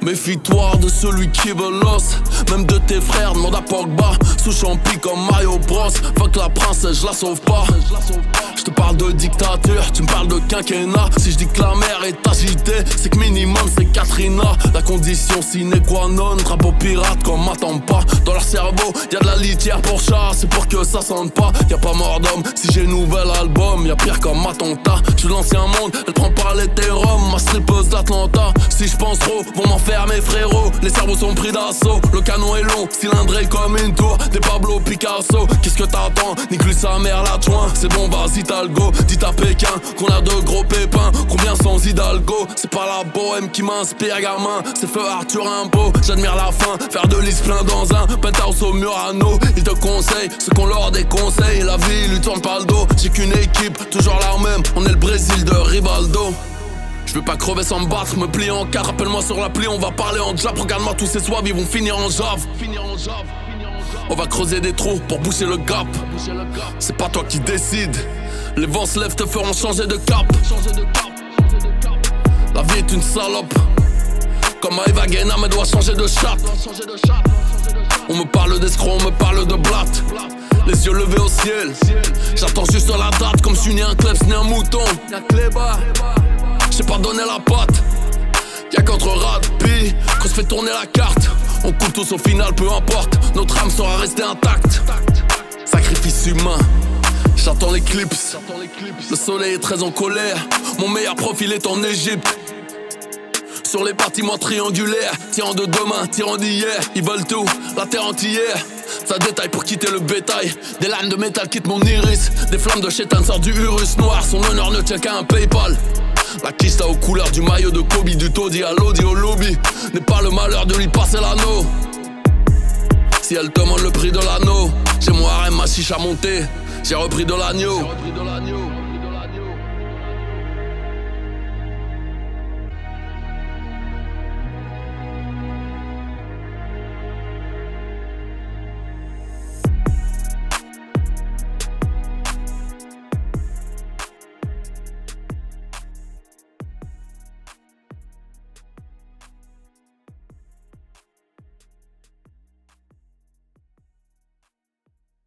Méfie-toi de celui qui veut l'os. Même de tes frères, demande à Pogba. Sous champi comme Mario Bros. Fuck la princesse, je la sauve pas. Je te parle de dictature, tu me parles de quinquennat. Si je dis que la mer est agitée, c'est que minimum c'est Katrina. La condition sine qua non, drapeau pirate qu'on m'attend pas. Dans leur cerveau, y'a de la litière pour chat, c'est pour que ça sente pas. Y'a pas mort d'homme, si j'ai nouvel album, y'a pire comme attentat. J'suis l'ancien monde, elle prend par les terrums, ma strippeuse d'Atlanta. Si j'pense trop, vont m'enfermer frérot. Les cerveaux sont pris d'assaut, le canon est long, cylindré comme une tour. Des Pablo Picasso, qu'est-ce que t'attends? Nique-lui sa mère la joint, c'est bon vas-y Talgo. Dites à Pékin qu'on a de gros pépins. Combien sans Hidalgo? C'est pas la bohème qui m'inspire gamin, c'est feu Arthur Rimbaud. J'admire la fin, faire de l'is plein dans un penthouse au Murano. Ils te conseillent ce qu'on leur déconseille. La vie lui tourne pas le dos, j'ai qu'une équipe, toujours la même. On est le Brésil de Rivaldo. Je veux pas crever sans me battre, me plier en quatre. Appelle-moi sur l'appli, on va parler en jab. Regarde-moi tous ces soives, ils vont finir en jave. On va creuser des trous pour boucher le gap. C'est pas toi qui décides. Les vents se lèvent, te feront changer de cap. La vie est une salope. Comme Eva Guéna, mais doit changer de chatte. On me parle d'escroc, on me parle de blatte. Les yeux levés au ciel. J'attends juste la date, comme je suis né un klebs, né un mouton. Y'a Cléba, j'ai pas donné la patte. Y'a qu'entre Radpi qu'on se fait tourner la carte. On coupe tous au final, peu importe. Notre âme sera restée intacte. Sacrifice humain, j'attends l'éclipse. Le soleil est très en colère. Mon meilleur profil est en Égypte. Sur les bâtiments triangulaires, tirant de demain, tirant d'hier. Ils veulent tout, la terre entière. Ça détaille pour quitter le bétail. Des lames de métal quittent mon iris. Des flammes de chétan sortent du Urus noir. Son honneur ne tient qu'à un Paypal. La kista aux couleurs du maillot de Kobe. Du taudis à l'audi au lobby. N'est pas le malheur de lui passer l'anneau. Si elle demande le prix de l'anneau, j'ai mon harem, ma chicha montée. J'ai repris de l'agneau.